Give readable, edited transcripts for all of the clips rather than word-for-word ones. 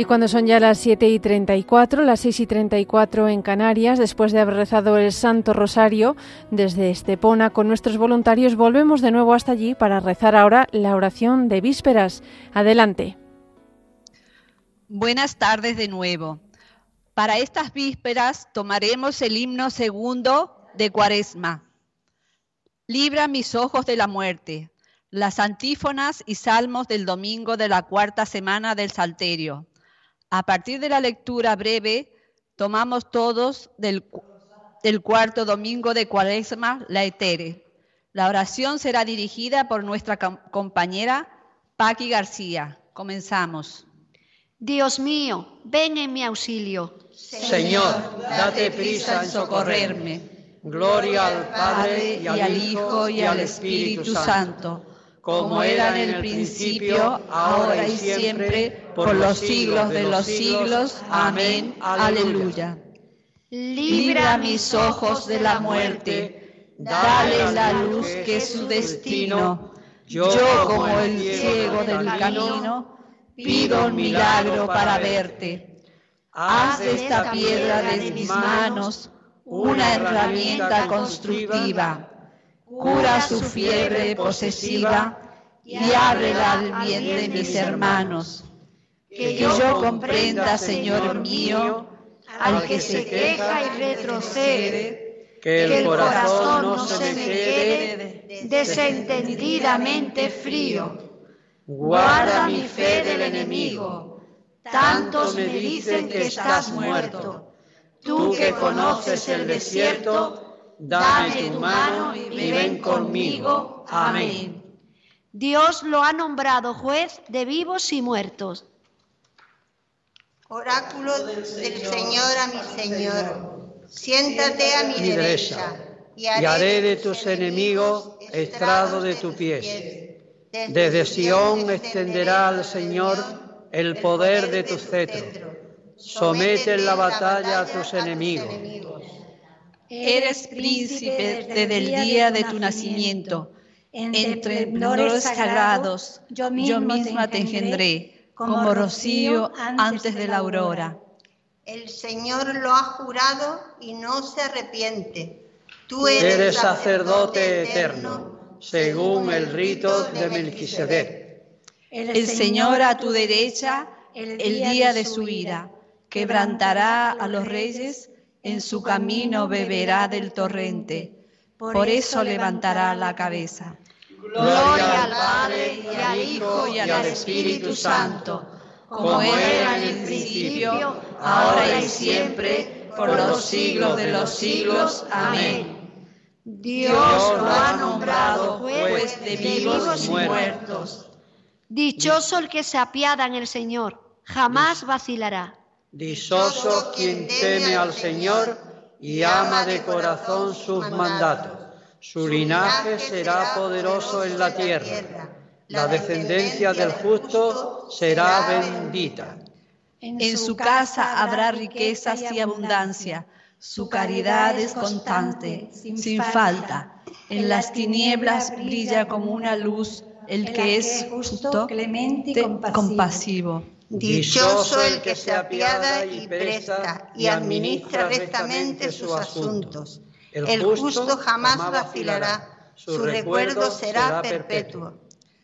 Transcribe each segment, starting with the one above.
Y cuando son ya las 7:34, las 6:34 en Canarias, después de haber rezado el Santo Rosario desde Estepona con nuestros voluntarios, volvemos de nuevo hasta allí para rezar ahora la oración de vísperas. Adelante. Buenas tardes de nuevo. Para estas vísperas tomaremos el himno segundo de Cuaresma. Libra mis ojos de la muerte. Las antífonas y salmos del domingo de la cuarta semana del Salterio. A partir de la lectura breve, tomamos todos del cuarto domingo de Cuaresma, la Etere. La oración será dirigida por nuestra compañera Paqui García. Comenzamos. Dios mío, ven en mi auxilio. Señor, date prisa en socorrerme. Gloria al Padre, y al Hijo, y al Espíritu Santo, como era en el principio, ahora y siempre, por los siglos de los siglos. Amén. Aleluya. Libra mis ojos de la muerte, dale la luz que es su destino. Yo, como el ciego del camino, pido un milagro para verte. Haz de esta piedra de mis manos una herramienta constructiva. Cura su fiebre posesiva y ábrela al bien de mis hermanos. Que yo comprenda, Señor mío, al que se queja y retrocede, que el corazón no se me quede desentendidamente frío. Guarda mi fe del enemigo. Tantos me dicen que estás muerto. Tú que conoces el desierto, dame tu mano y ven conmigo. Amén. Dios lo ha nombrado juez de vivos y muertos. Oráculo del Señor a mi Señor, siéntate a mi derecha, y haré de tus enemigos estrado de tus pies. Desde Sión extenderá al Señor el poder de tu cetro. Somete en la batalla a tus enemigos. Eres príncipe desde el día de tu nacimiento. Entre esplendores sagrados, yo misma te engendré, como rocío antes de la aurora. El Señor lo ha jurado y no se arrepiente. Tú eres sacerdote eterno, según el rito de Melquisedec. El Señor a tu derecha, el día de su ira, quebrantará a los reyes, en su camino beberá del torrente, por eso levantará la cabeza. Gloria al Padre, y al Hijo, y al Espíritu Santo, como era en el principio, ahora y siempre, por los siglos de los siglos. Amén. Dios lo ha nombrado juez de vivos y muertos. Dichoso el que se apiada en el Señor, jamás vacilará. Dichoso quien teme al Señor y ama de corazón sus mandatos. Su linaje será poderoso en la tierra. La descendencia del justo será bendita. En su casa habrá riquezas y abundancia. Su caridad es constante, sin falta. En las tinieblas brilla como una luz el que es justo, clemente y compasivo. Dichoso el que se apiada y presta y administra rectamente sus asuntos. El justo jamás vacilará, su recuerdo será perpetuo.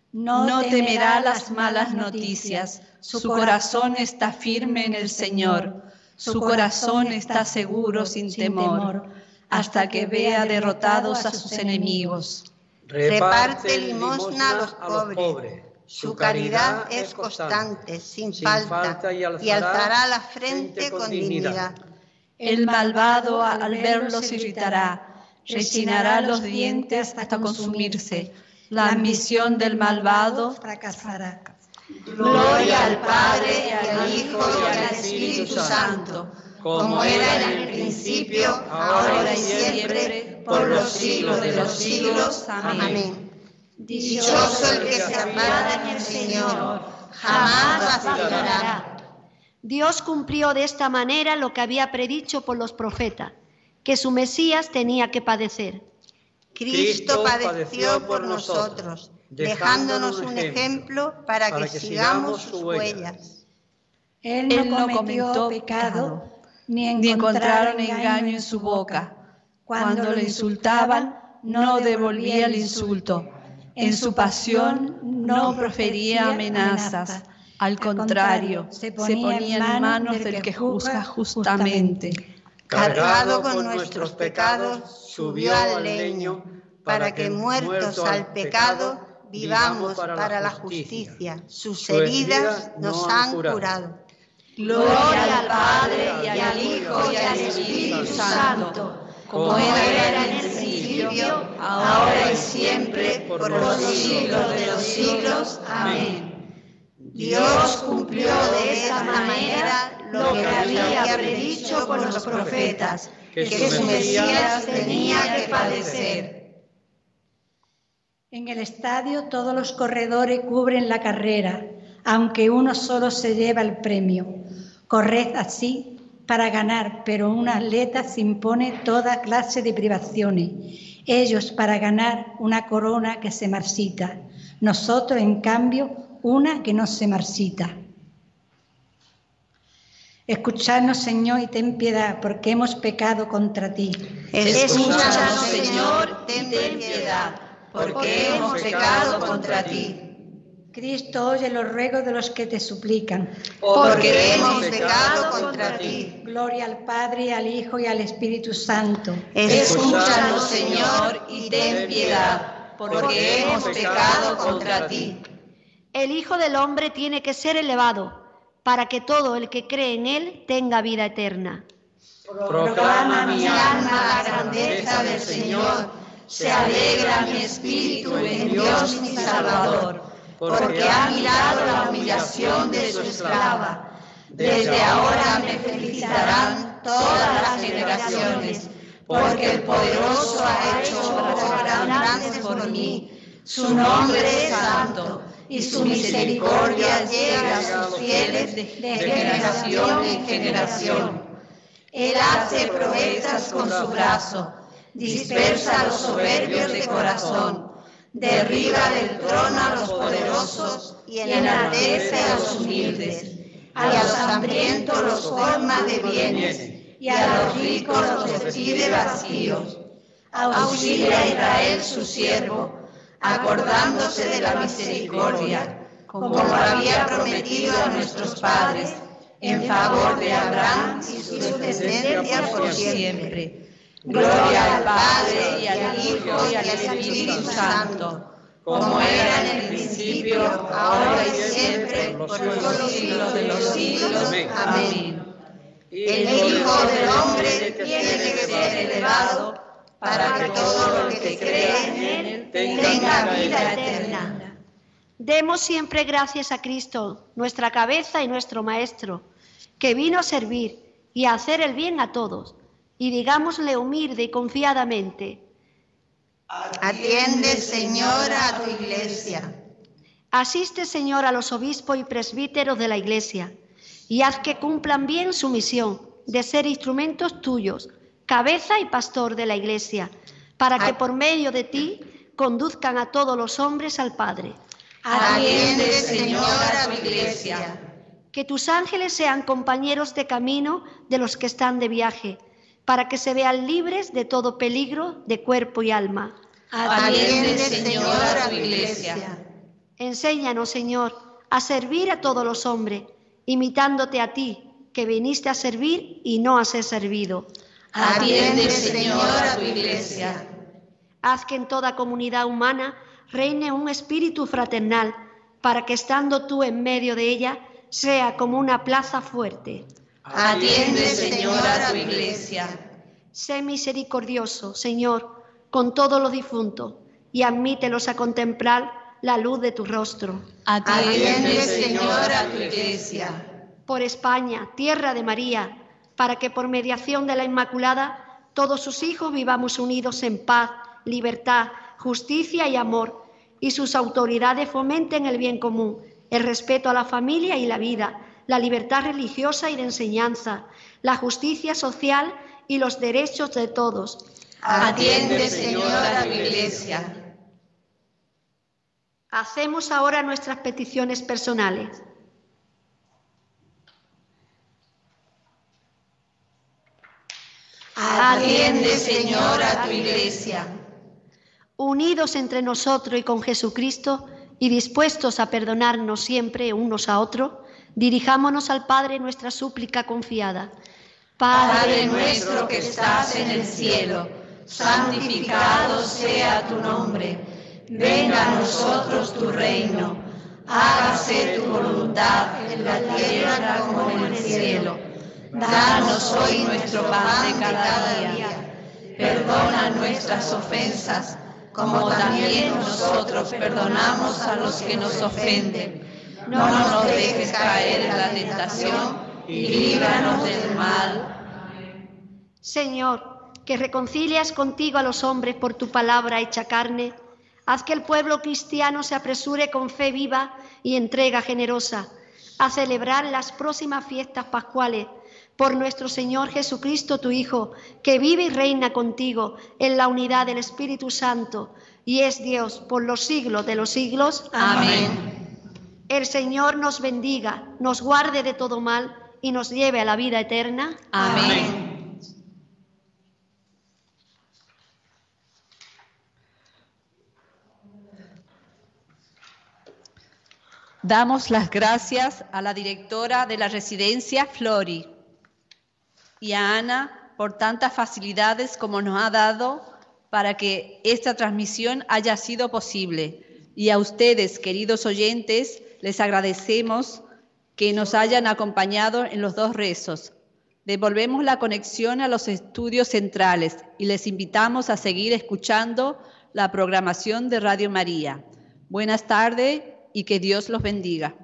No temerá las malas noticias, su corazón está firme en el Señor, su corazón está seguro sin temor, hasta que vea derrotados a sus enemigos. Reparte limosna a los pobres, su caridad es constante, sin falta, y alzará la frente con dignidad. El malvado al verlos irritará, rechinará los dientes hasta consumirse. La ambición del malvado fracasará. Gloria al Padre, y al Hijo, y al Espíritu Santo, como era en el principio, ahora y siempre, por los siglos de los siglos. Amén. Dichoso el que se apiada en el Señor, jamás vacilará. Dios cumplió de esta manera lo que había predicho por los profetas, que su Mesías tenía que padecer. Cristo padeció por nosotros, dejándonos un ejemplo para que sigamos sus huellas. Él no cometió pecado, ni encontraron engaño en su boca. Cuando le insultaban, no devolvía el insulto. En su pasión no profería amenazas. Al contrario, se ponía en manos del que juzga justamente. Cargado con nuestros pecados, subió al leño, para que muertos al pecado, vivamos para la justicia. Sus heridas nos han curado. Gloria al Padre, y al Hijo, y al Espíritu Santo, como era en el principio, ahora y siempre, por los siglos de los siglos. Amén. Dios cumplió de esta manera lo que había predicho con los profetas, que su Mesías tenía que padecer. En el estadio todos los corredores cubren la carrera, aunque uno solo se lleva el premio. Corred así para ganar, pero un atleta se impone toda clase de privaciones. Ellos para ganar una corona que se marchita, nosotros en cambio una que no se marchita. Escuchadnos, Señor, y ten piedad, porque hemos pecado contra ti. Escúchanos, Señor, ten piedad, porque hemos pecado contra ti. Cristo, oye los ruegos de los que te suplican. Porque hemos pecado contra ti. Gloria al Padre, al Hijo y al Espíritu Santo. Escúchanos, Señor, y ten piedad, porque hemos pecado contra ti. El Hijo del Hombre tiene que ser elevado, para que todo el que cree en Él tenga vida eterna. Proclama mi alma la grandeza del Señor, se alegra mi espíritu en Dios mi Salvador, porque ha mirado la humillación de su esclava. Desde ahora me felicitarán todas las generaciones, porque el Poderoso ha hecho obras grandes por mí. Su nombre es santo, y su misericordia llega a sus fieles de generación en generación. Él hace proezas con su brazo, dispersa a los soberbios de corazón, derriba del trono a los poderosos y enaltece a los humildes. A los hambrientos los colma de bienes, y a los ricos los despide vacíos. Auxilia a Israel su siervo, acordándose de la misericordia, como lo había prometido a nuestros padres, en favor de Abraham y su descendencia por siempre. Gloria al Padre, y al Hijo, y al Espíritu Santo, como era en el principio, ahora y siempre, por los siglos de los siglos. Amén. El Hijo del Hombre tiene que ser elevado, para que todo el que cree en Él tenga vida eterna. Demos siempre gracias a Cristo, nuestra cabeza y nuestro Maestro, que vino a servir y a hacer el bien a todos, y digámosle humilde y confiadamente: Atiende, Señor, a tu Iglesia. Asiste, Señor, a los obispos y presbíteros de la Iglesia, y haz que cumplan bien su misión de ser instrumentos tuyos, cabeza y pastor de la Iglesia, para que por medio de ti conduzcan a todos los hombres al Padre. Atiende, Señor, a tu Iglesia. Que tus ángeles sean compañeros de camino de los que están de viaje, para que se vean libres de todo peligro de cuerpo y alma. Atiende, Señor, a tu Iglesia. Enséñanos, Señor, a servir a todos los hombres, imitándote a ti, que viniste a servir y no a ser servido. Atiende, Señor, a tu Iglesia. Haz que en toda comunidad humana reine un espíritu fraternal, para que estando tú en medio de ella, sea como una plaza fuerte. Atiende, Señor, a tu Iglesia. Sé misericordioso, Señor, con todos los difuntos, y admítelos a contemplar la luz de tu rostro. Atiende, Señor, a tu Iglesia. Por España, tierra de María, para que por mediación de la Inmaculada todos sus hijos vivamos unidos en paz, libertad, justicia y amor, y sus autoridades fomenten el bien común, el respeto a la familia y la vida, la libertad religiosa y de enseñanza, la justicia social y los derechos de todos. Atiende, Señor, a tu Iglesia. Hacemos ahora nuestras peticiones personales. Atiende, Señor, a tu iglesia. Unidos entre nosotros y con Jesucristo y dispuestos a perdonarnos siempre unos a otros, dirijámonos al Padre nuestra súplica confiada. Padre nuestro que estás en el cielo, santificado sea tu nombre. Venga a nosotros tu reino. Hágase tu voluntad en la tierra como en el cielo. Danos hoy nuestro pan de cada día. Perdona nuestras ofensas, como también nosotros perdonamos a los que nos ofenden. No nos dejes caer en la tentación y líbranos del mal. Señor, que reconcilias contigo a los hombres por tu palabra hecha carne, haz que el pueblo cristiano se apresure con fe viva y entrega generosa a celebrar las próximas fiestas pascuales por nuestro Señor Jesucristo, tu Hijo, que vive y reina contigo en la unidad del Espíritu Santo y es Dios por los siglos de los siglos. Amén. El Señor nos bendiga, nos guarde de todo mal y nos lleve a la vida eterna. Amén. Damos las gracias a la directora de la residencia Flori y a Ana por tantas facilidades como nos ha dado para que esta transmisión haya sido posible. Y a ustedes, queridos oyentes, les agradecemos que nos hayan acompañado en los dos rezos. Devolvemos la conexión a los estudios centrales y les invitamos a seguir escuchando la programación de Radio María. Buenas tardes y que Dios los bendiga.